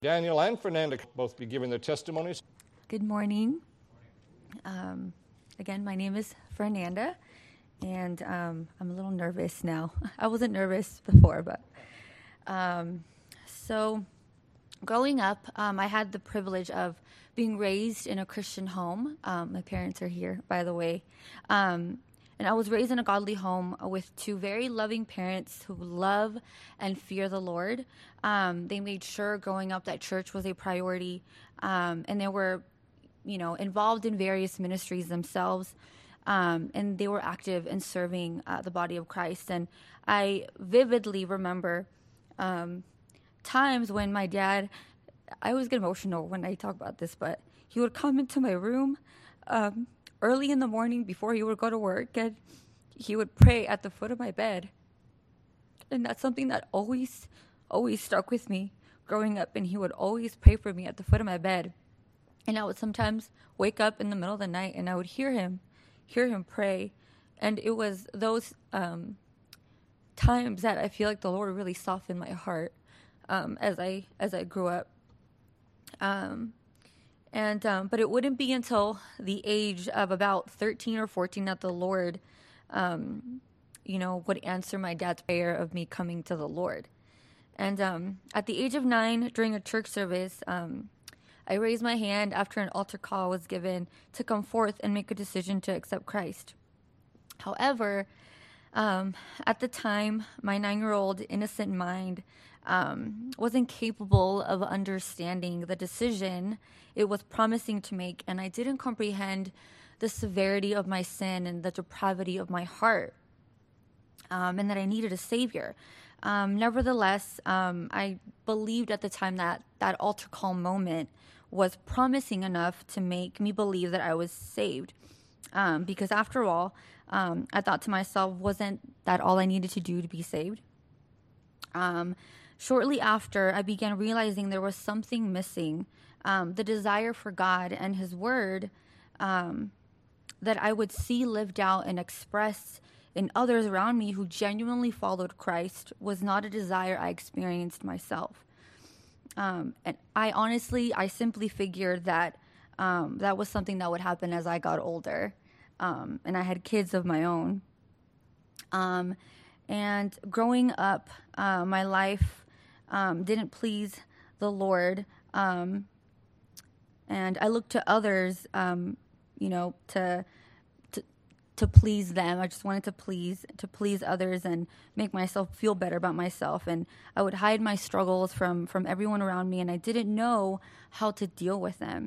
Daniel and Fernanda both be giving their testimonies. Good morning. Again, my name is Fernanda, and I'm a little nervous now. I wasn't nervous before, but so growing up, I had the privilege of being raised in a Christian home. My parents are here, by the way. And I was raised in a godly home with two very loving parents who love and fear the Lord. They made sure growing up that church was a priority, and they were, involved in various ministries themselves, and they were active in serving the body of Christ. And I vividly remember times when my dad, I always get emotional when I talk about this, but he would come into my room early in the morning before he would go to work, and he would pray at the foot of my bed. And that's something that always stuck with me growing up, and he would always pray for me at the foot of my bed. And I would sometimes wake up in the middle of the night and I would hear him pray. And it was those times that I feel like the Lord really softened my heart as I grew up. But it wouldn't be until the age of about 13 or 14 that the Lord, would answer my dad's prayer of me coming to the Lord. And at the age of 9, during a church service, I raised my hand after an altar call was given to come forth and make a decision to accept Christ. However, at the time, my 9-year-old innocent mind wasn't capable of understanding the decision it was promising to make, and I didn't comprehend the severity of my sin and the depravity of my heart, and that I needed a Savior. Nevertheless, I believed at the time that altar call moment was promising enough to make me believe that I was saved, because after all, I thought to myself, wasn't that all I needed to do to be saved? Shortly after, I began realizing there was something missing, the desire for God and His Word that I would see lived out and expressed in others around me who genuinely followed Christ was not a desire I experienced myself. And I simply figured that that was something that would happen as I got older, and I had kids of my own. And growing up, my life didn't please the Lord, and I looked to others, to please them. I just wanted to please others and make myself feel better about myself. And I would hide my struggles from everyone around me, and I didn't know how to deal with them.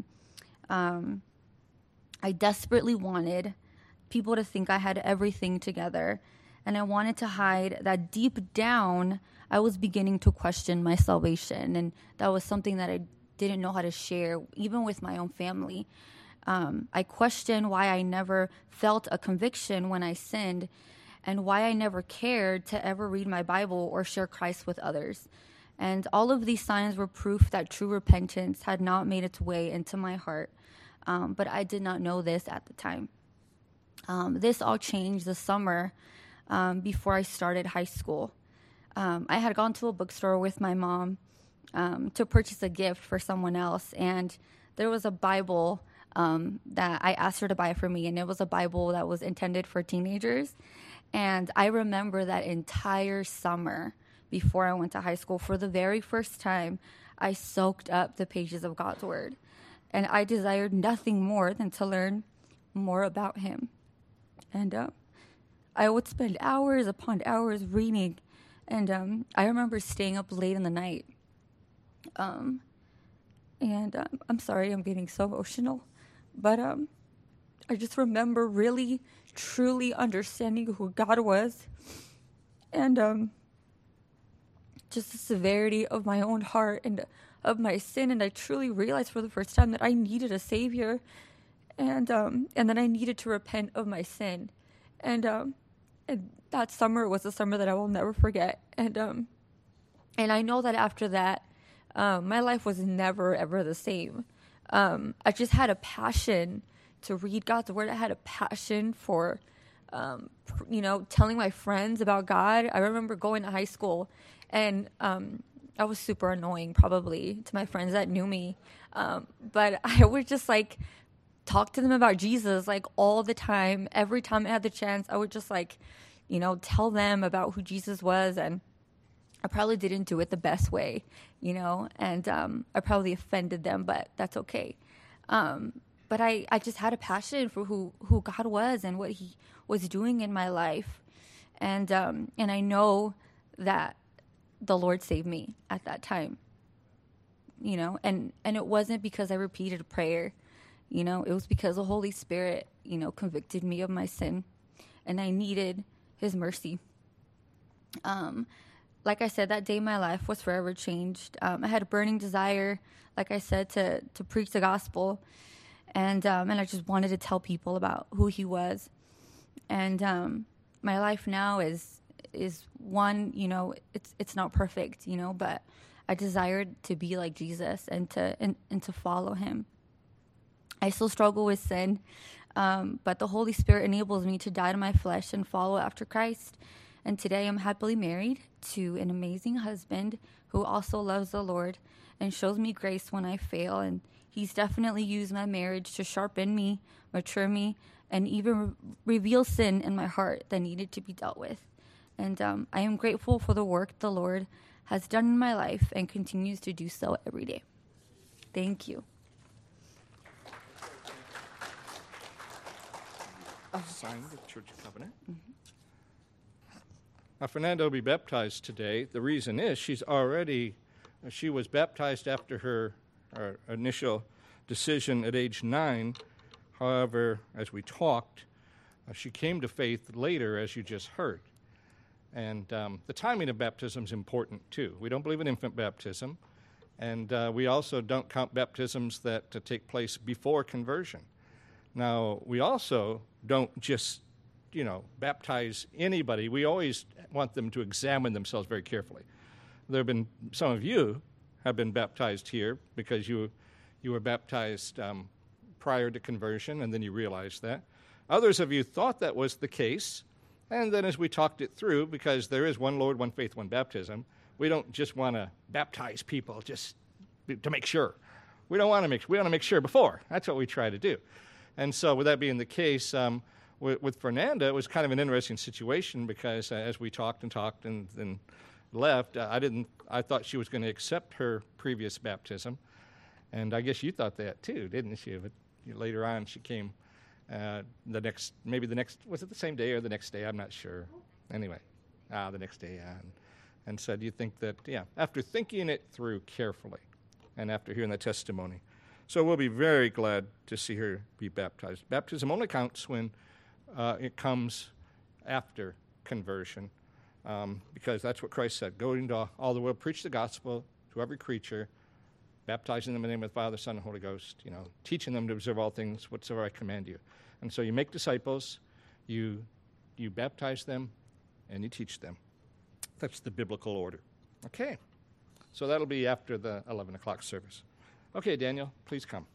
I desperately wanted people to think I had everything together, and I wanted to hide that deep down I was beginning to question my salvation, and that was something that I didn't know how to share, even with my own family. I questioned why I never felt a conviction when I sinned, and why I never cared to ever read my Bible or share Christ with others. And all of these signs were proof that true repentance had not made its way into my heart, but I did not know this at the time. This all changed the summer before I started high school. I had gone to a bookstore with my mom to purchase a gift for someone else, and there was a Bible that I asked her to buy for me, and it was a Bible that was intended for teenagers. And I remember that entire summer before I went to high school, for the very first time, I soaked up the pages of God's Word, and I desired nothing more than to learn more about Him. And I would spend hours upon hours reading, and I remember staying up late in the night. I'm sorry, I'm getting so emotional. But I just remember really, truly understanding who God was, and just the severity of my own heart and of my sin. And I truly realized for the first time that I needed a Savior, and then I needed to repent of my sin. And that summer was a summer that I will never forget. And I know that after that, my life was never, ever the same. I just had a passion to read God's Word. I had a passion for, telling my friends about God. I remember going to high school, and I was super annoying probably to my friends that knew me. But I would just like talk to them about Jesus like all the time. Every time I had the chance, I would just like, tell them about who Jesus was. And I probably didn't do it the best way, and I probably offended them, but that's okay. But I just had a passion for who God was and what he was doing in my life. And I know that the Lord saved me at that time, and it wasn't because I repeated a prayer, it was because the Holy Spirit, convicted me of my sin, and I needed his mercy. Like I said, that day my life was forever changed. I had a burning desire, like I said, to preach the gospel, and I just wanted to tell people about who he was. And my life now is one, it's not perfect, but I desired to be like Jesus and to follow him. I still struggle with sin, but the Holy Spirit enables me to die to my flesh and follow after Christ. And today I'm happily married to an amazing husband who also loves the Lord and shows me grace when I fail. And he's definitely used my marriage to sharpen me, mature me, and even reveal sin in my heart that needed to be dealt with. And I am grateful for the work the Lord has done in my life and continues to do so every day. Thank you. Sign the Church Covenant. Mm-hmm. Now, Fernanda will be baptized today. The reason is she was baptized after her initial decision at age 9. However, as we talked, she came to faith later, as you just heard. And the timing of baptism is important, too. We don't believe in infant baptism, and we also don't count baptisms that take place before conversion. Now, we also don't just, baptize anybody. We always want them to examine themselves very carefully. There have been, some of you have been baptized here because you were baptized prior to conversion, and then you realized that. Others of you thought that was the case, and then as we talked it through, because there is one Lord, one faith, one baptism, we don't just want to baptize people just to make sure. We want to make sure before. That's what we try to do. And so with that being the case, with Fernanda, it was kind of an interesting situation because as we talked and then left, I thought she was going to accept her previous baptism. And I guess you thought that too, didn't you? But later on she came was it the same day or the next day? I'm not sure. Anyway, the next day, and said, you think that, after thinking it through carefully and after hearing the testimony. So we'll be very glad to see her be baptized. Baptism only counts when it comes after conversion, because that's what Christ said. Go into all the world, preach the gospel to every creature, baptizing them in the name of the Father, Son, and Holy Ghost, teaching them to observe all things whatsoever I command you. And so you make disciples, you baptize them, and you teach them. That's the biblical order. Okay, so that'll be after the 11 o'clock service. Okay, Daniel, please come.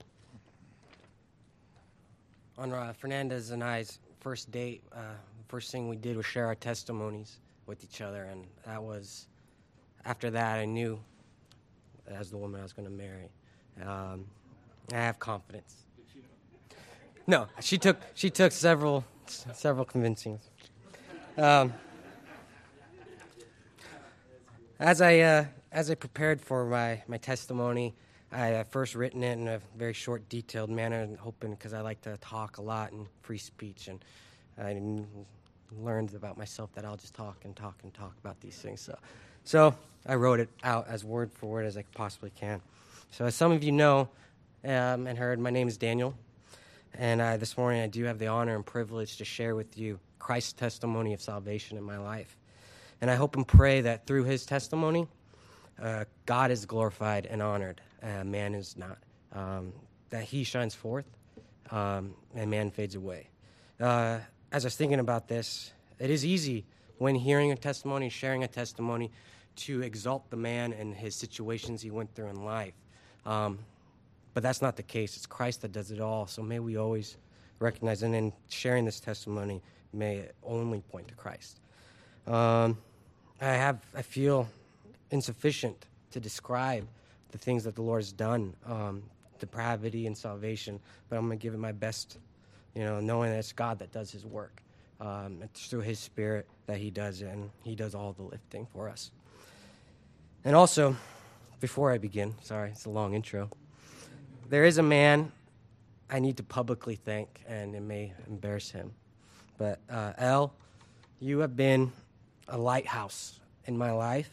On Fernanda's and I's first date, first thing we did was share our testimonies with each other, and after that I knew as the woman I was going to marry. I have confidence. Did she know? No, she took several convincings. As I prepared for my testimony, I had first written it in a very short, detailed manner, hoping because I like to talk a lot and free speech, and I learned about myself that I'll just talk about these things. So I wrote it out as word for word as I possibly can. So as some of you know and heard, my name is Daniel, and this morning I do have the honor and privilege to share with you Christ's testimony of salvation in my life. And I hope and pray that through his testimony, God is glorified and honored. Man is not. That he shines forth, and man fades away. As I was thinking about this, it is easy when hearing a testimony, sharing a testimony, to exalt the man and his situations he went through in life. But that's not the case. It's Christ that does it all. So may we always recognize, and in sharing this testimony, may it only point to Christ. I feel insufficient to describe the things that the Lord has done, depravity and salvation, but I'm going to give it my best, knowing that it's God that does his work. It's through his Spirit that he does it, and he does all the lifting for us. And also, before I begin, sorry, it's a long intro, there is a man I need to publicly thank, and it may embarrass him. But El, you have been a lighthouse in my life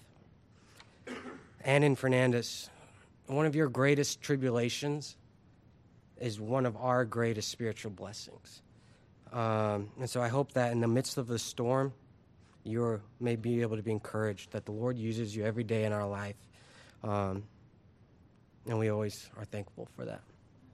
and in Fernandez. One of your greatest tribulations is one of our greatest spiritual blessings. And so I hope that in the midst of the storm, you may be able to be encouraged that the Lord uses you every day in our life. And we always are thankful for that.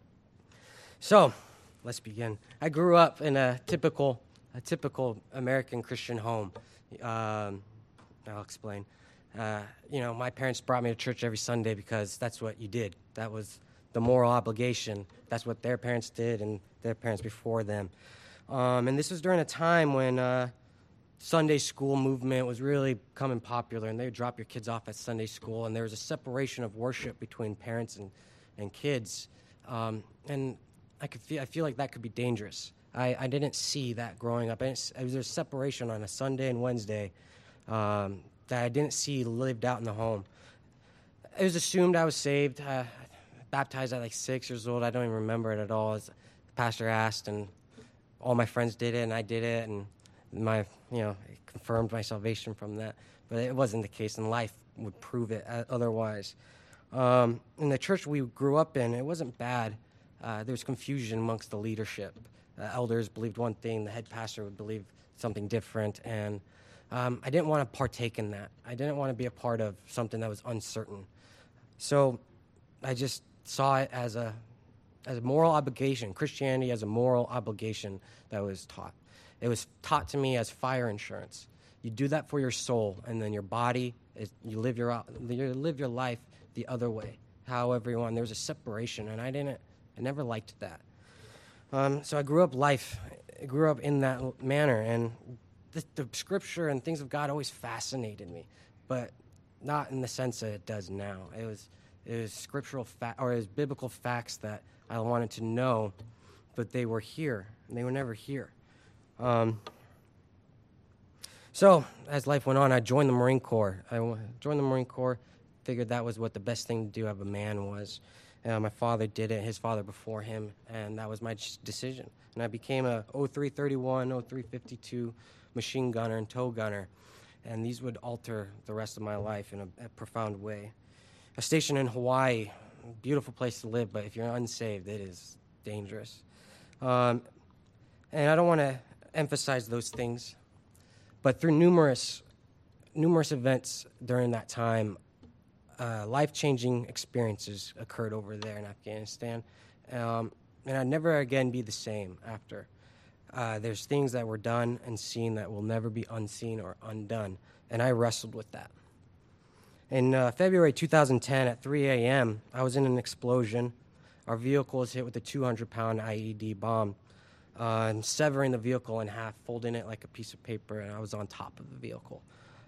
So, let's begin. I grew up in a typical American Christian home. I'll explain. My parents brought me to church every Sunday because that's what you did. That was the moral obligation. That's what their parents did and their parents before them. And this was during a time when Sunday school movement was really becoming popular, and they would drop your kids off at Sunday school, and there was a separation of worship between parents and kids. And I feel like that could be dangerous. I didn't see that growing up. There's a separation on a Sunday and Wednesday that I didn't see lived out in the home. It was assumed I was saved, baptized at like 6 years old. I don't even remember it at all. The pastor asked, and all my friends did it, and I did it, and it confirmed my salvation from that. But it wasn't the case, and life would prove it otherwise. In the church we grew up in, it wasn't bad. There was confusion amongst the leadership. Elders believed one thing, the head pastor would believe something different, and I didn't want to partake in that. I didn't want to be a part of something that was uncertain. So I just saw it as a moral obligation, Christianity as a moral obligation that was taught. It was taught to me as fire insurance. You do that for your soul, and then your body, you live your life the other way, however you want. There was a separation, and I never liked that. So I grew up in that manner, and the scripture and things of God always fascinated me, but not in the sense that it does now. It was scriptural it was biblical facts that I wanted to know, but they were here, and they were never here. So as life went on, I joined the Marine Corps. Figured that was what the best thing to do as a man was. My father did it, his father before him, and that was my decision. And I became a 0331, 0352 machine gunner and tow gunner, and these would alter the rest of my life in a profound way. A station in Hawaii, beautiful place to live, but if you're unsaved, it is dangerous. And I don't want to emphasize those things, but through numerous events during that time, life-changing experiences occurred over there in Afghanistan, and I'd never again be the same after. There's things that were done and seen that will never be unseen or undone, and I wrestled with that. In February 2010 at 3 a.m., I was in an explosion. Our vehicle was hit with a 200-pound IED bomb, and severing the vehicle in half, folding it like a piece of paper, and I was on top of the vehicle.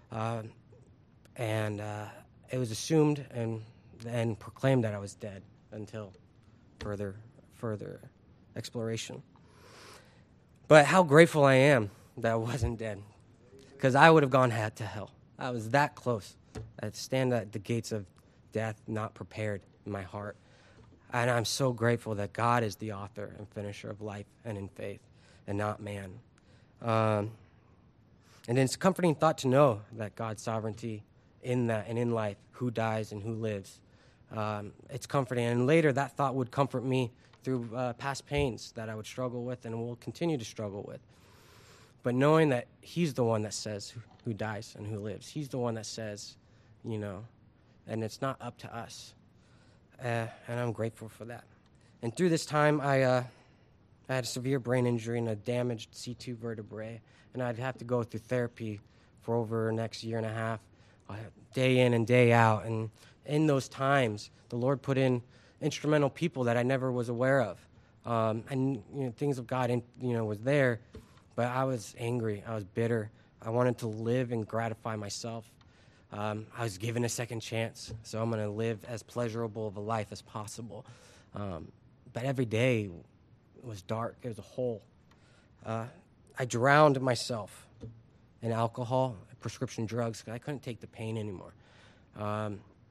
It was assumed and proclaimed that I was dead until further exploration. But how grateful I am that I wasn't dead, because I would have gone to hell. I was that close. I'd stand at the gates of death, not prepared in my heart. And I'm so grateful that God is the author and finisher of life and in faith, and not man. And it's a comforting thought to know that God's sovereignty in that and in life, who dies and who lives. It's comforting. And later that thought would comfort me through past pains that I would struggle with and will continue to struggle with. But knowing that he's the one that says who dies and who lives. He's the one that says, and it's not up to us. And I'm grateful for that. And through this time, I had a severe brain injury and a damaged C2 vertebrae, and I'd have to go through therapy for over the next year and a half, day in and day out. And in those times, the Lord put in instrumental people that I never was aware of. And things of God, was there, but I was angry. I was bitter. I wanted to live and gratify myself. I was given a second chance, so I'm going to live as pleasurable of a life as possible. But every day was dark. It was a hole. I drowned myself in alcohol, prescription drugs, because I couldn't take the pain anymore. I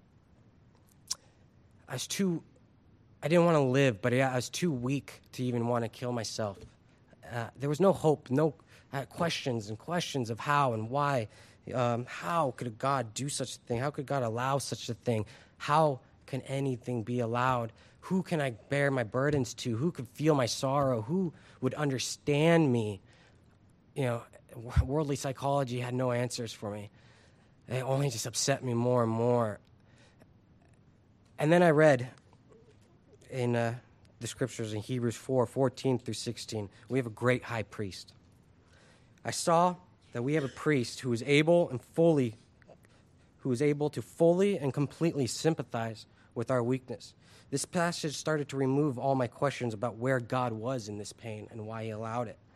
didn't want to live, but I was too weak to even want to kill myself. There was no hope, questions and questions of how and why. How could God do such a thing? How could God allow such a thing? How can anything be allowed? Who can I bear my burdens to? Who could feel my sorrow? Who would understand me? Worldly psychology had no answers for me. It only just upset me more and more. And then I read in the scriptures in Hebrews 4:14 through 16, we have a great high priest. I saw that we have a priest who is able to fully and completely sympathize with our weakness. This passage started to remove all my questions about where God was in this pain and why he allowed it.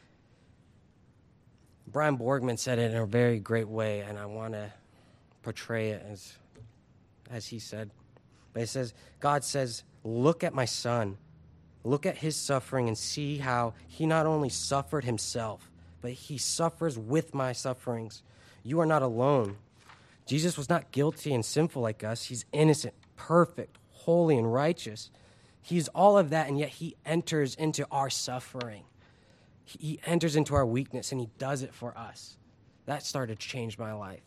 Brian Borgman said it in a very great way, and I want to portray it as he said. But it says, God says, look at my son. Look at his suffering and see how he not only suffered himself, but he suffers with my sufferings. You are not alone. Jesus was not guilty and sinful like us. He's innocent, perfect, holy, and righteous. He's all of that, and yet he enters into our suffering. He enters into our weakness, and he does it for us. That started to change my life.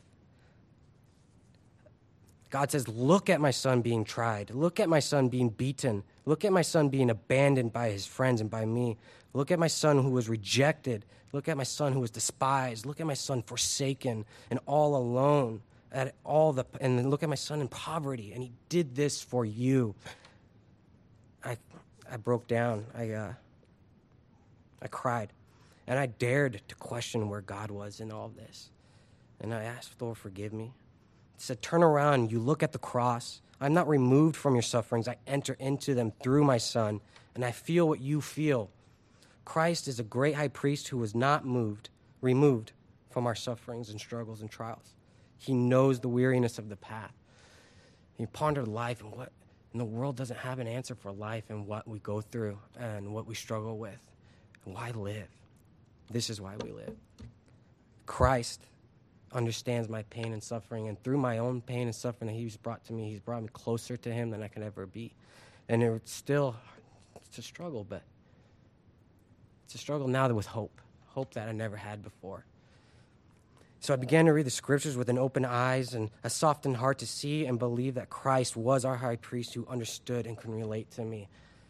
God says, look at my son being tried. Look at my son being beaten. Look at my son being abandoned by his friends and by me. Look at my son who was rejected. Look at my son who was despised. Look at my son forsaken and all alone. And then look at my son in poverty. And he did this for you. I broke down. I cried. And I dared to question where God was in all this. And I asked, Lord, forgive me. He said, turn around, you look at the cross. I'm not removed from your sufferings. I enter into them through my son, and I feel what you feel. Christ is a great high priest who was not removed from our sufferings and struggles and trials. He knows the weariness of the path. He pondered life and the world doesn't have an answer for life and what we go through and what we struggle with. Why live? This is why we live. Christ understands my pain and suffering, and through my own pain and suffering that he's brought to me, he's brought me closer to him than I could ever be. And it's a struggle, but it's a struggle now with hope that I never had before. So I began to read the scriptures with an open eyes and a softened heart to see and believe that Christ was our high priest who understood and can relate to me.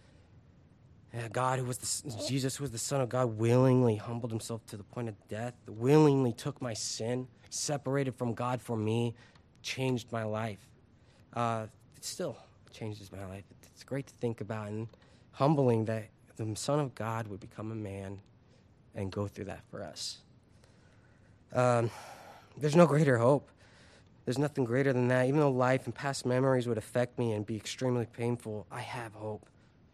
Jesus, who was the Son of God, willingly humbled himself to the point of death, willingly took my sin, separated from God for me, changed my life. It still changes my life. It's great to think about and humbling that the Son of God would become a man and go through that for us. There's no greater hope. There's nothing greater than that. Even though life and past memories would affect me and be extremely painful, I have hope.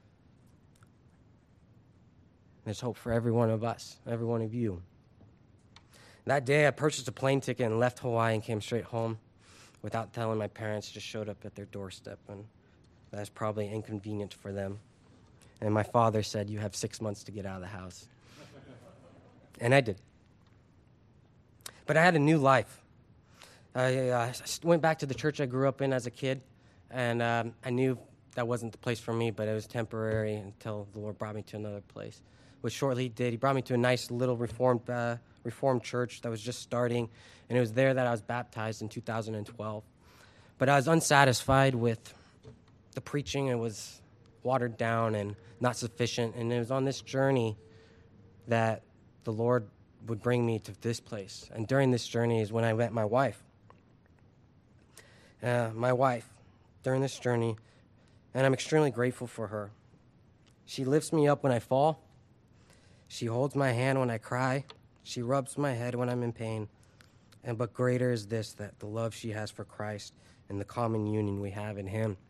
There's hope for every one of us, every one of you. That day, I purchased a plane ticket and left Hawaii and came straight home without telling my parents. Just showed up at their doorstep, and that's probably inconvenient for them. And my father said, you have 6 months to get out of the house. And I did. But I had a new life. I went back to the church I grew up in as a kid, and I knew that wasn't the place for me, but it was temporary until the Lord brought me to another place, which shortly he did. He brought me to a nice little Reformed church that was just starting, and it was there that I was baptized in 2012. But I was unsatisfied with the preaching. It was watered down and not sufficient, and it was on this journey that the Lord would bring me to this place. And during this journey is when I met my wife. During this journey, and I'm extremely grateful for her. She lifts me up when I fall. She holds my hand when I cry. She rubs my head when I'm in pain. But greater is this, that the love she has for Christ and the common union we have in him.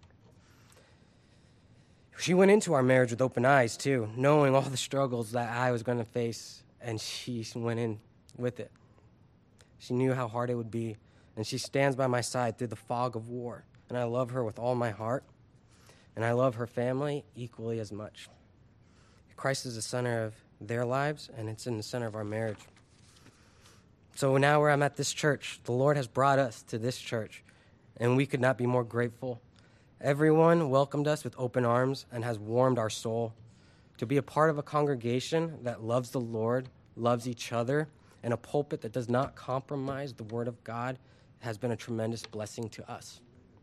She went into our marriage with open eyes, too, knowing all the struggles that I was going to face, and she went in with it. She knew how hard it would be, and she stands by my side through the fog of war. And I love her with all my heart, and I love her family equally as much. Christ is the center of their lives, and it's in the center of our marriage. So now where I'm at this church, the Lord has brought us to this church, and we could not be more grateful. Everyone welcomed us with open arms and has warmed our soul. To be a part of a congregation that loves the Lord, loves each other, and a pulpit that does not compromise the Word of God has been a tremendous blessing to us.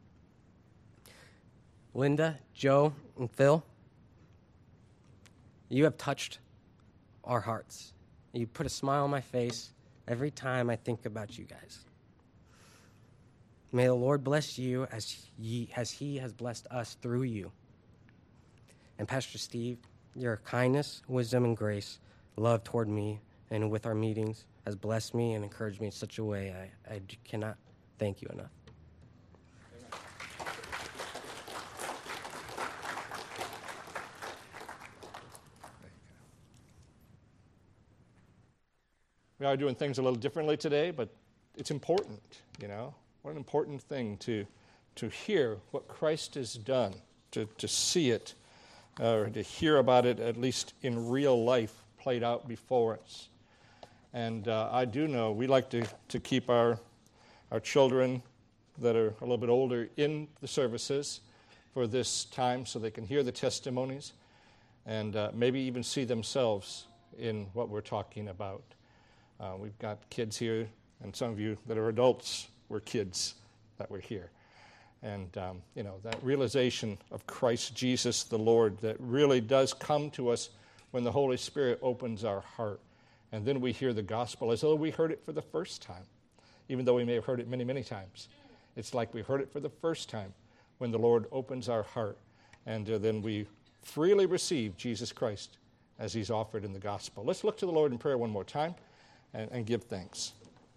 Linda, Joe, and Phil, you have touched our hearts. You put a smile on my face every time I think about you guys. May the Lord bless you as He has blessed us through you. And Pastor Steve, your kindness, wisdom, and grace, love toward me and with our meetings has blessed me and encouraged me in such a way I cannot thank you enough. We are doing things a little differently today, but it's important, you know. What an important thing to hear what Christ has done, to see it, or to hear about it at least in real life played out before us. And I do know we like to keep our children that are a little bit older in the services for this time so they can hear the testimonies and maybe even see themselves in what we're talking about. We've got kids here, and some of you that are adults were kids that were here. And, that realization of Christ Jesus the Lord that really does come to us when the Holy Spirit opens our heart. And then we hear the gospel as though we heard it for the first time, even though we may have heard it many, many times. It's like we heard it for the first time when the Lord opens our heart. And then we freely receive Jesus Christ as He's offered in the gospel. Let's look to the Lord in prayer one more time and give thanks.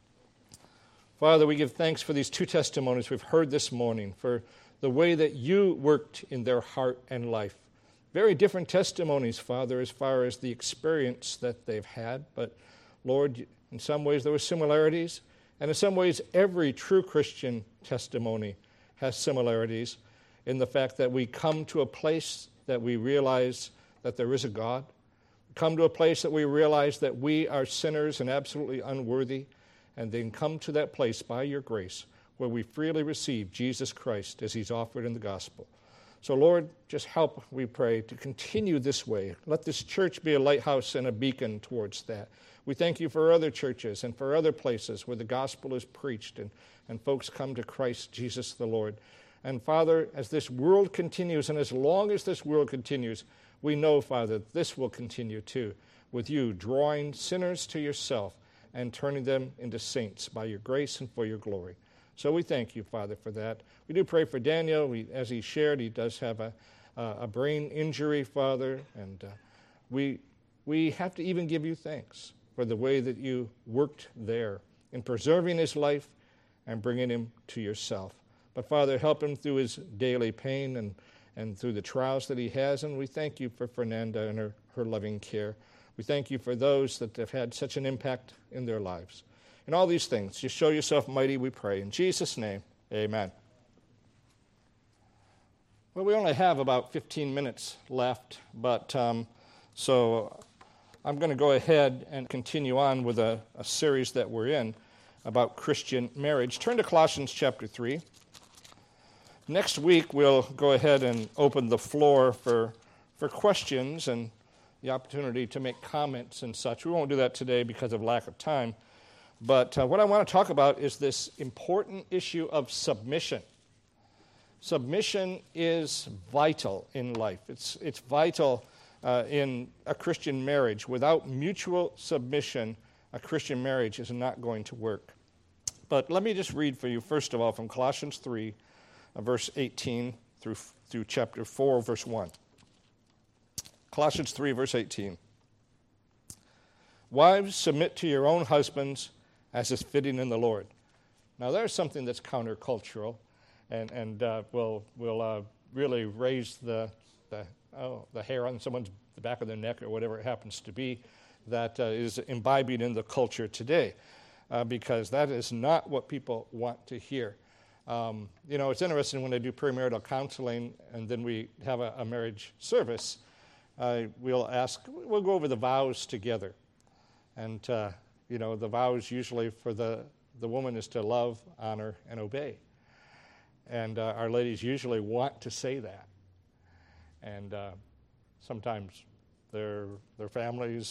Father, we give thanks for these two testimonies we've heard this morning, for the way that you worked in their heart and life. Very different testimonies, Father, as far as the experience that they've had. But, Lord, in some ways there were similarities, and in some ways every true Christian testimony has similarities in the fact that we come to a place that we realize that there is a God, come to a place that we realize that we are sinners and absolutely unworthy, and then come to that place by your grace where we freely receive Jesus Christ as He's offered in the gospel. So, Lord, just help, we pray, to continue this way. Let this church be a lighthouse and a beacon towards that. We thank you for other churches and for other places where the gospel is preached and folks come to Christ Jesus the Lord. And, Father, as this world continues, and as long as this world continues, we know, Father, this will continue too, with you drawing sinners to yourself and turning them into saints by your grace and for your glory. So we thank you, Father, for that. We do pray for Daniel. As he shared, he does have a brain injury, Father, and we have to even give you thanks for the way that you worked there in preserving his life and bringing him to yourself. But, Father, help him through his daily pain and through the trials that he has, and we thank you for Fernanda and her loving care. We thank you for those that have had such an impact in their lives. And all these things, just show yourself mighty, we pray. In Jesus' name, amen. Well, we only have about 15 minutes left, but so I'm going to go ahead and continue on with a series that we're in about Christian marriage. Turn to Colossians chapter 3. Next week, we'll go ahead and open the floor for questions and the opportunity to make comments and such. We won't do that today because of lack of time. But what I want to talk about is this important issue of submission. Submission is vital in life. It's vital in a Christian marriage. Without mutual submission, a Christian marriage is not going to work. But let me just read for you, first of all, from Colossians 3, verse 18 through chapter 4, verse 1. Colossians 3, verse 18. Wives, submit to your own husbands as is fitting in the Lord. Now, there's something that's countercultural and will really raise the hair on the back of their neck or whatever it happens to be that is imbibing in the culture today. because that is not what people want to hear. It's interesting when I do premarital counseling and then we have a marriage service, we'll go over the vows together. And, the vows usually for the woman is to love, honor, and obey. And our ladies usually want to say that. And sometimes their families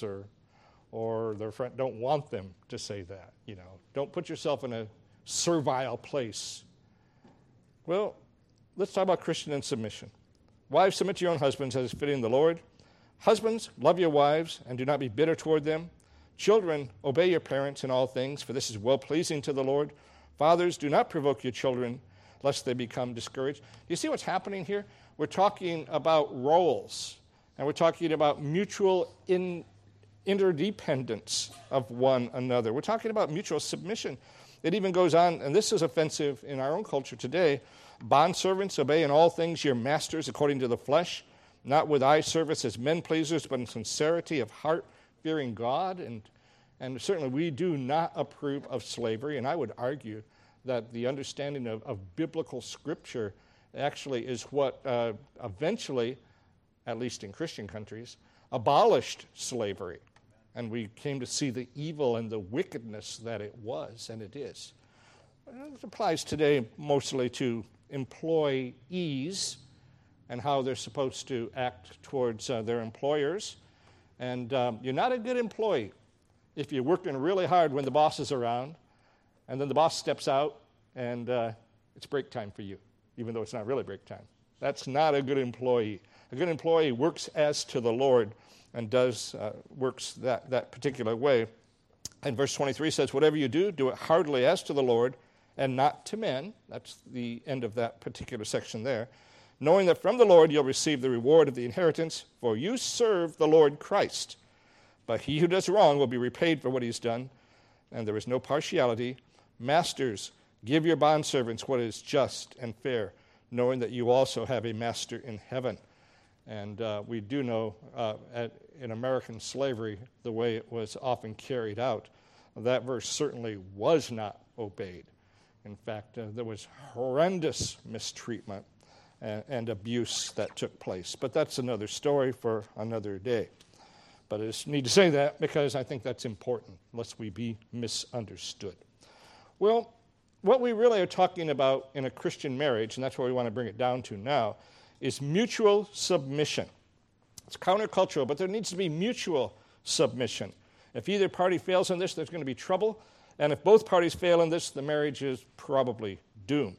or their friend don't want them to say that. Don't put yourself in a servile place. Well, let's talk about Christian and submission. Wives, submit to your own husbands as is fitting the Lord. Husbands, love your wives and do not be bitter toward them. Children, obey your parents in all things, for this is well-pleasing to the Lord. Fathers, do not provoke your children, lest they become discouraged. Do you see what's happening here? We're talking about roles, and we're talking about mutual interdependence of one another. We're talking about mutual submission. It even goes on, and this is offensive in our own culture today. Bondservants, obey in all things your masters according to the flesh, not with eye service as men pleasers, but in sincerity of heart, fearing God. And certainly we do not approve of slavery, and I would argue that the understanding of biblical scripture actually is what eventually, at least in Christian countries, abolished slavery. And we came to see the evil and the wickedness that it was, and it is. It applies today mostly to employees and how they're supposed to act towards their employers. And you're not a good employee if you're working really hard when the boss is around, and then the boss steps out, and it's break time for you, even though it's not really break time. That's not a good employee. A good employee works as to the Lord and works that particular way. And verse 23 says, whatever you do, do it heartily as to the Lord and not to men. That's the end of that particular section there. Knowing that from the Lord you'll receive the reward of the inheritance, for you serve the Lord Christ. But he who does wrong will be repaid for what he's done, and there is no partiality. Masters, give your bondservants what is just and fair, knowing that you also have a master in heaven. And we do know in American slavery, the way it was often carried out, that verse certainly was not obeyed. In fact, there was horrendous mistreatment and abuse that took place. But that's another story for another day. But I just need to say that because I think that's important, lest we be misunderstood. Well, what we really are talking about in a Christian marriage, and that's where we want to bring it down to now, is mutual submission. It's countercultural, but there needs to be mutual submission. If either party fails in this, there's going to be trouble. And if both parties fail in this, the marriage is probably doomed.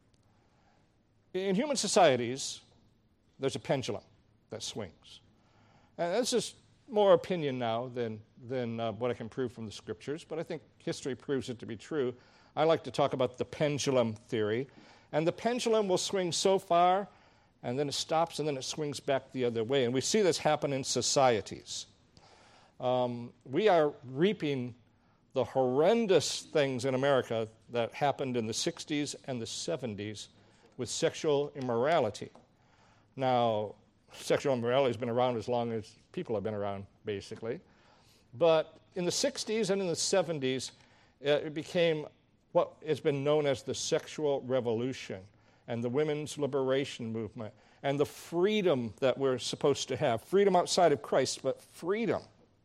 In human societies, there's a pendulum that swings. And this is more opinion now than what I can prove from the scriptures, but I think history proves it to be true. I like to talk about the pendulum theory. And the pendulum will swing so far, and then it stops, and then it swings back the other way. And we see this happen in societies. We are reaping the horrendous things in America that happened in the 60s and the 70s with sexual immorality. Now, sexual immorality has been around as long as people have been around, basically. But in the 60s and in the 70s, it became what has been known as the sexual revolution and the women's liberation movement and the freedom that we're supposed to have. Freedom outside of Christ, but freedom.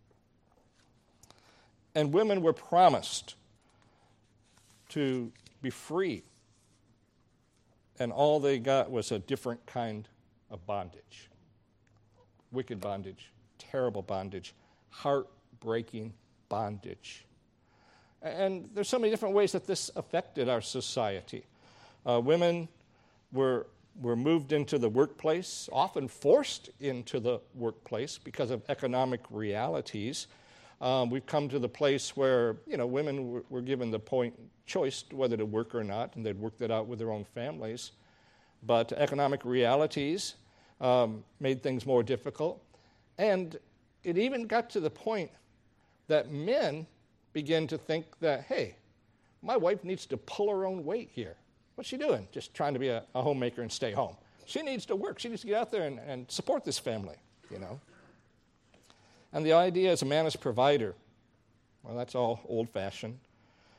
And women were promised to be free. And all they got was a different kind of bondage. Wicked bondage, terrible bondage, heartbreaking bondage. And there's so many different ways that this affected our society. Women were moved into the workplace, often forced into the workplace because of economic realities. We've come to the place where, women were given the choice whether to work or not, and they'd work that out with their own families. But economic realities made things more difficult. And it even got to the point that men began to think that, hey, my wife needs to pull her own weight here. What's she doing? Just trying to be a homemaker and stay home. She needs to work. She needs to get out there and support this family, And the idea is a man as provider. Well, that's all old-fashioned.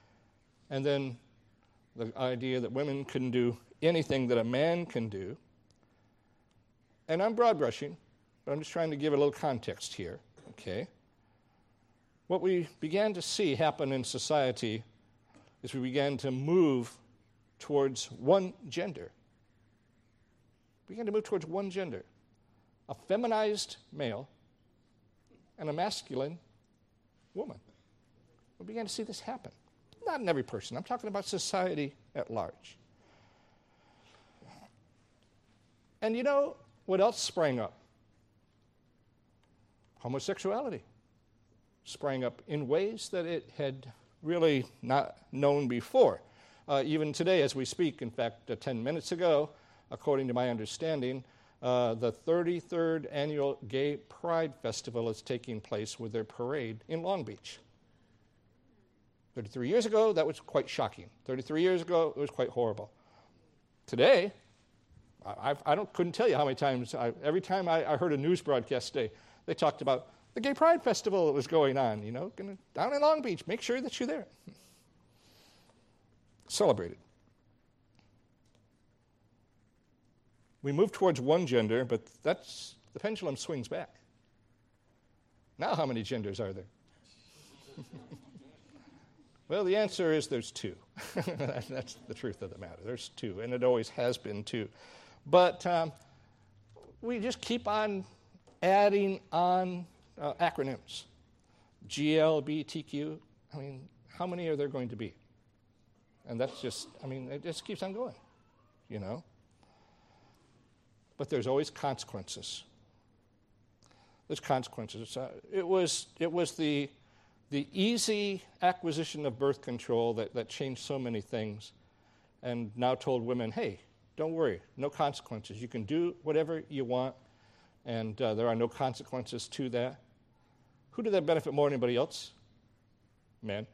and then the idea that women couldn't do anything that a man can do. And I'm broad brushing, but I'm just trying to give a little context here, okay? What we began to see happen in society is we began to move towards one gender. We began to move towards one gender. A feminized male and a masculine woman. We began to see this happen. Not in every person. I'm talking about society at large. And you know what else sprang up? Homosexuality sprang up in ways that it had really not known before. Even today as we speak, in fact, 10 minutes ago, according to my understanding, the 33rd Annual Gay Pride Festival is taking place with their parade in Long Beach. 33 years ago, that was quite shocking. 33 years ago, it was quite horrible. Today, I couldn't tell you how many times, every time I heard a news broadcast today, they talked about the Gay Pride Festival that was going on, down in Long Beach. Make sure that you're there. Celebrated. We move towards one gender, but the pendulum swings back. Now how many genders are there? Well, the answer is there's two. That's the truth of the matter. There's two, and it always has been two. But we just keep on adding on acronyms. GLBTQ. I mean, how many are there going to be? And that's just, it just keeps on going, But there's always consequences. There's consequences. It was the easy acquisition of birth control that changed so many things and now told women, hey, don't worry, no consequences. You can do whatever you want, and there are no consequences to that. Who did that benefit more than anybody else? Men.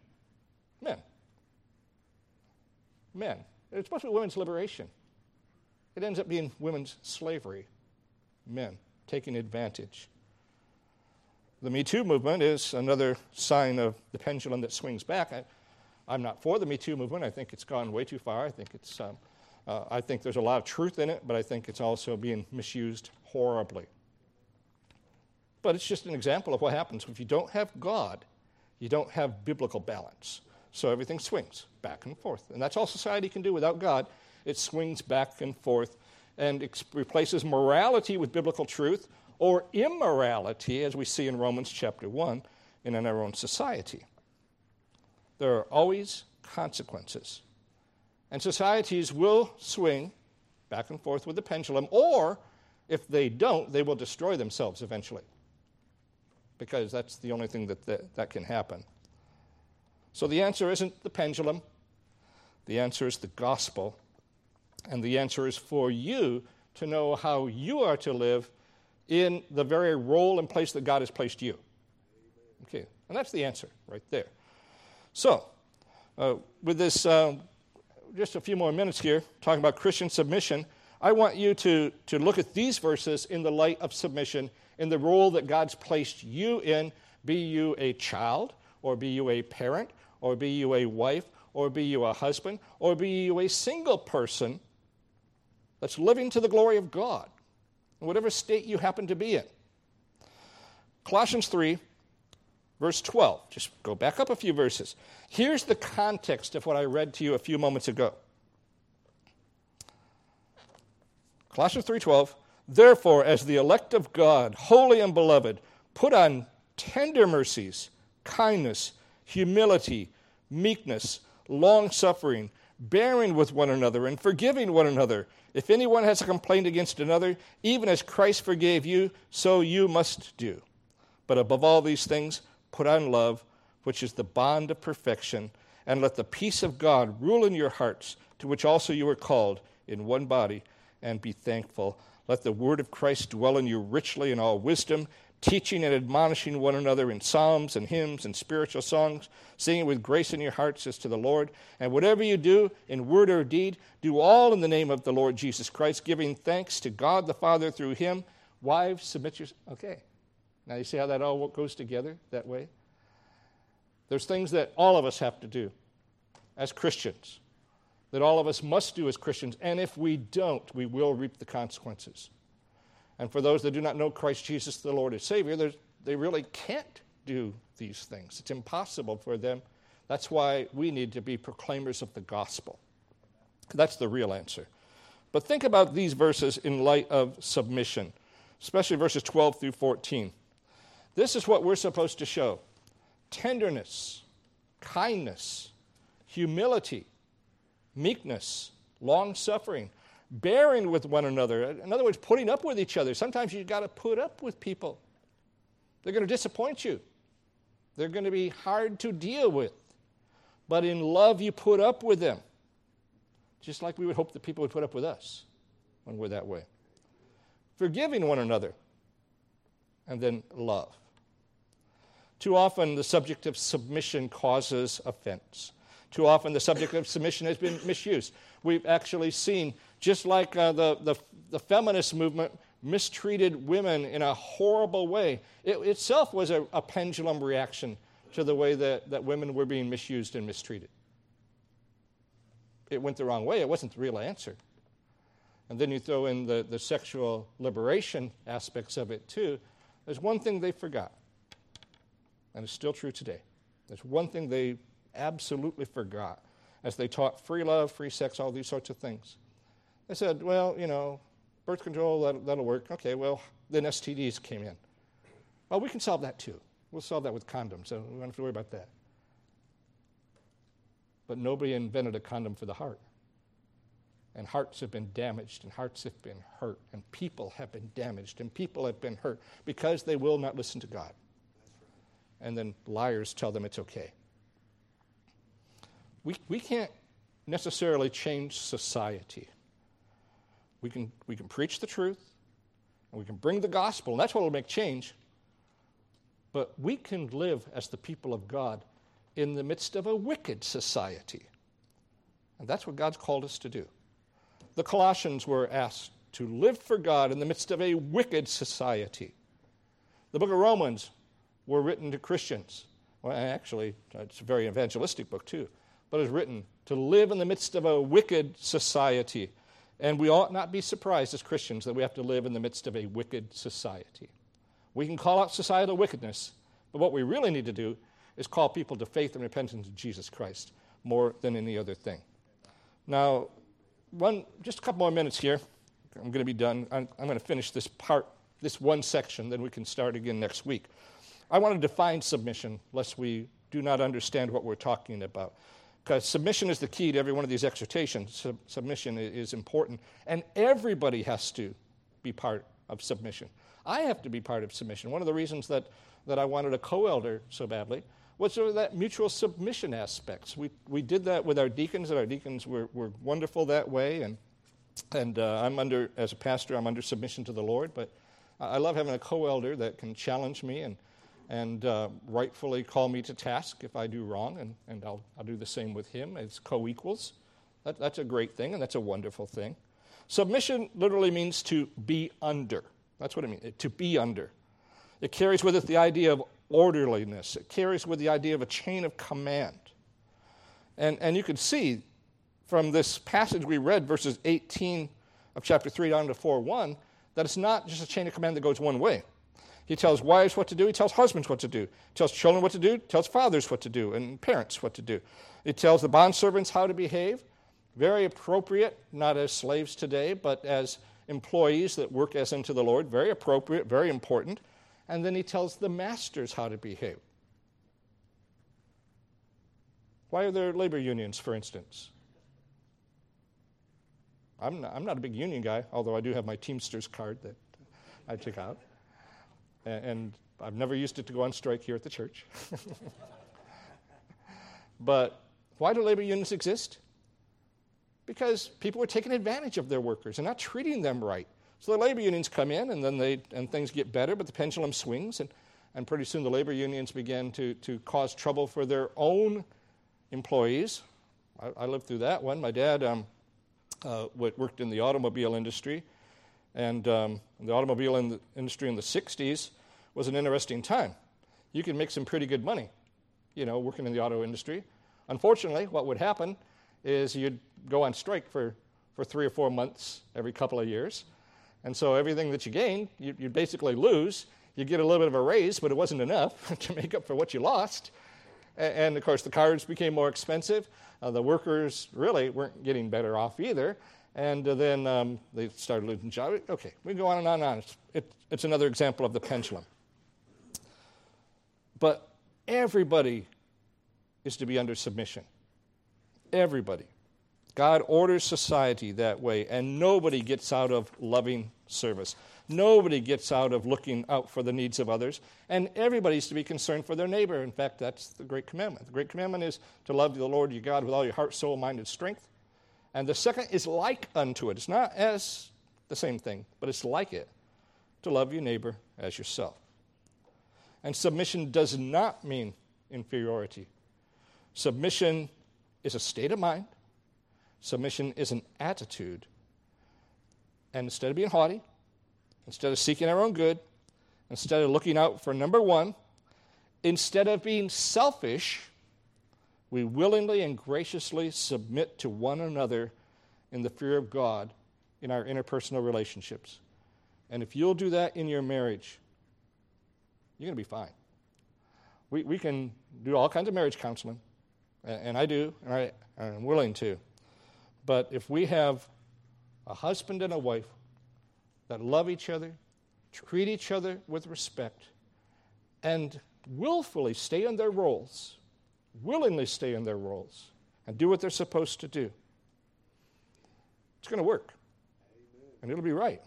It's supposed to be women's liberation. It ends up being women's slavery. Men taking advantage. The Me Too movement is another sign of the pendulum that swings back. I'm not for the Me Too movement. I think it's gone way too far. I think there's a lot of truth in it, but I think it's also being misused horribly. But it's just an example of what happens. If you don't have God, you don't have biblical balance. So everything swings back and forth. And that's all society can do without God. It swings back and forth and replaces morality with biblical truth or immorality, as we see in Romans chapter 1, and in our own society. There are always consequences. And societies will swing back and forth with the pendulum, or if they don't, they will destroy themselves eventually. Because that's the only thing that can happen. So the answer isn't the pendulum. The answer is the gospel. And the answer is for you to know how you are to live in the very role and place that God has placed you. Okay, and that's the answer right there. So, with this, just a few more minutes here, talking about Christian submission, I want you to look at these verses in the light of submission, in the role that God's placed you in, be you a child, or be you a parent, or be you a wife, or be you a husband, or be you a single person that's living to the glory of God, in whatever state you happen to be in. Colossians 3, verse 12. Just go back up a few verses. Here's the context of what I read to you a few moments ago. Colossians 3:12. Therefore, as the elect of God, holy and beloved, put on tender mercies, kindness, humility, meekness, long-suffering, bearing with one another and forgiving one another. If anyone has a complaint against another, even as Christ forgave you, so you must do. But above all these things, put on love, which is the bond of perfection, and let the peace of God rule in your hearts, to which also you were called in one body, and be thankful. Let the word of Christ dwell in you richly in all wisdom, teaching and admonishing one another in psalms and hymns and spiritual songs, singing with grace in your hearts as to the Lord. And whatever you do, in word or deed, do all in the name of the Lord Jesus Christ, giving thanks to God the Father through him. Wives, submit yourselves. Okay. Now you see how that all goes together that way? There's things that all of us have to do. as Christians, that all of us must do as Christians, and if we don't, we will reap the consequences. And for those that do not know Christ Jesus, the Lord and Savior, they really can't do these things. It's impossible for them. That's why we need to be proclaimers of the gospel. That's the real answer. But think about these verses in light of submission, especially verses 12 through 14. This is what we're supposed to show: tenderness, kindness, humility, meekness, long-suffering, bearing with one another. In other words, putting up with each other. Sometimes you've got to put up with people. They're going to disappoint you. They're going to be hard to deal with. But in love, you put up with them, just like we would hope that people would put up with us when we're that way. Forgiving one another, and then love. Too often, the subject of submission causes offense. Too often, the subject of submission has been misused. We've actually seen, just like the feminist movement mistreated women in a horrible way, it itself was a pendulum reaction to the way that women were being misused and mistreated. It went the wrong way. It wasn't the real answer. And then you throw in the sexual liberation aspects of it too. There's one thing they forgot, and it's still true today. There's one thing they absolutely forgot as they taught free love, free sex, all these sorts of things. They said, well, birth control, that'll work. Okay, well, then STDs came in. Well, we can solve that too. We'll solve that with condoms, so we don't have to worry about that. But nobody invented a condom for the heart. And hearts have been damaged, and hearts have been hurt, and people have been damaged, and people have been hurt because they will not listen to God. And then liars tell them it's okay. We can't necessarily change society. We can preach the truth, and we can bring the gospel, and that's what will make change. But we can live as the people of God in the midst of a wicked society. And that's what God's called us to do. The Colossians were asked to live for God in the midst of a wicked society. The book of Romans were written to Christians. Well, actually, it's a very evangelistic book too. But it's written to live in the midst of a wicked society. And we ought not be surprised as Christians that we have to live in the midst of a wicked society. We can call out societal wickedness, but what we really need to do is call people to faith and repentance in Jesus Christ more than any other thing. Now, just a couple more minutes here. I'm going to be done. I'm going to finish this one section, then we can start again next week. I want to define submission, lest we do not understand what we're talking about. Because submission is the key to every one of these exhortations. Submission is important, and everybody has to be part of submission. I have to be part of submission. One of the reasons that I wanted a co-elder so badly was sort of that mutual submission aspects. We did that with our deacons, and our deacons were wonderful that way. And as a pastor, I'm under submission to the Lord. But I love having a co-elder that can challenge me and rightfully call me to task if I do wrong, and I'll do the same with him as co-equals. That's a great thing, and that's a wonderful thing. Submission literally means to be under. That's what it means, to be under. It carries with it the idea of orderliness. It carries with the idea of a chain of command. And you can see from this passage we read, verses 18 of chapter 3 down to 4:1, that it's not just a chain of command that goes one way. He tells wives what to do. He tells husbands what to do. He tells children what to do. He tells fathers what to do, and parents what to do. He tells the bondservants how to behave. Very appropriate, not as slaves today, but as employees that work as unto the Lord. Very appropriate, very important. And then he tells the masters how to behave. Why are there labor unions, for instance? I'm not a big union guy, although I do have my Teamsters card that I took out. And I've never used it to go on strike here at the church. But why do labor unions exist? Because people are taking advantage of their workers and not treating them right. So the labor unions come in, and then things get better, but the pendulum swings, and pretty soon the labor unions begin to cause trouble for their own employees. I lived through that one. My dad worked in the automobile industry, and the automobile industry in the 60s was an interesting time. You could make some pretty good money, working in the auto industry, Unfortunately, what would happen is you'd go on strike for 3 or 4 months every couple of years. And so everything that you gained, you basically lose. You get a little bit of a raise, but it wasn't enough to make up for what you lost. And of course, the cars became more expensive. The workers really weren't getting better off either. And then they started losing jobs. Okay, we go on and on and on. It's another example of the pendulum. But everybody is to be under submission. Everybody. God orders society that way, and nobody gets out of loving service. Nobody gets out of looking out for the needs of others, and everybody's to be concerned for their neighbor. In fact, that's the Great Commandment. The Great Commandment is to love the Lord your God with all your heart, soul, mind, and strength. And the second is like unto it. It's not as the same thing, but it's like it, to love your neighbor as yourself. And submission does not mean inferiority. Submission is a state of mind. Submission is an attitude. And instead of being haughty, instead of seeking our own good, instead of looking out for number one, instead of being selfish, we willingly and graciously submit to one another in the fear of God in our interpersonal relationships. And if you'll do that in your marriage, you're going to be fine. We can do all kinds of marriage counseling, and I do, and I'm willing to. But if we have a husband and a wife that love each other, treat each other with respect, and willfully stay in their roles, willingly stay in their roles, and do what they're supposed to do, it's going to work. And it'll be right.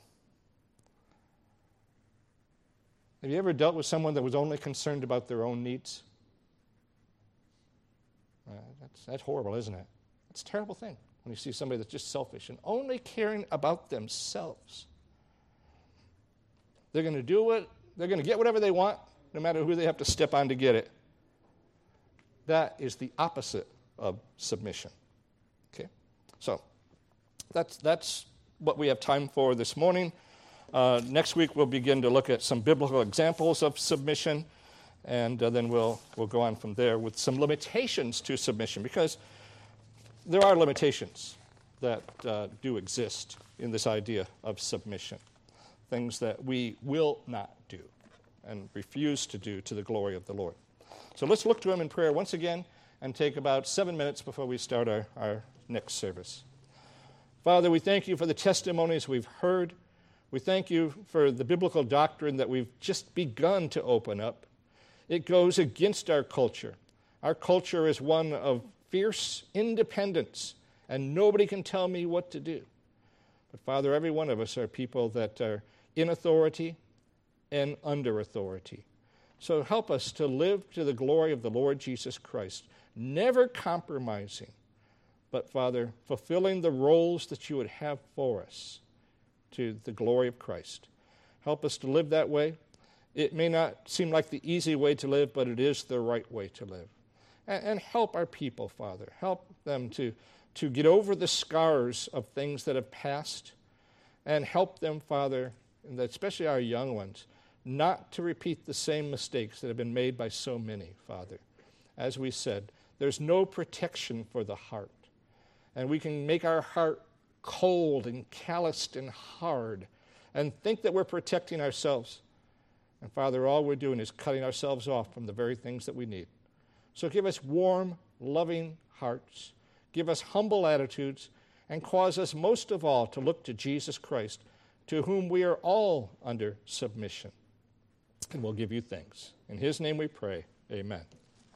Have you ever dealt with someone that was only concerned about their own needs? That's horrible, isn't it? It's a terrible thing when you see somebody that's just selfish and only caring about themselves. They're going to they're going to get whatever they want, no matter who they have to step on to get it. That is the opposite of submission. Okay? So, that's what we have time for this morning. Next week we'll begin to look at some biblical examples of submission, and then we'll go on from there with some limitations to submission, because there are limitations that do exist in this idea of submission, things that we will not do and refuse to do to the glory of the Lord. So let's look to him in prayer once again and take about 7 minutes before we start our next service. Father, we thank you for the testimonies we've heard. We thank you for the biblical doctrine that we've just begun to open up. It goes against our culture. Our culture is one of fierce independence, and nobody can tell me what to do. But Father, every one of us are people that are in authority and under authority. So help us to live to the glory of the Lord Jesus Christ, never compromising, but Father, fulfilling the roles that you would have for us to the glory of Christ. Help us to live that way. It may not seem like the easy way to live, but it is the right way to live. And help our people, Father. Help them to get over the scars of things that have passed, and help them, Father, and especially our young ones, not to repeat the same mistakes that have been made by so many, Father. As we said, there's no protection for the heart. And we can make our heart cold and calloused and hard and think that we're protecting ourselves. And Father, all we're doing is cutting ourselves off from the very things that we need. So give us warm, loving hearts. Give us humble attitudes, and cause us most of all to look to Jesus Christ, to whom we are all under submission. And we'll give you thanks. In his name we pray. Amen.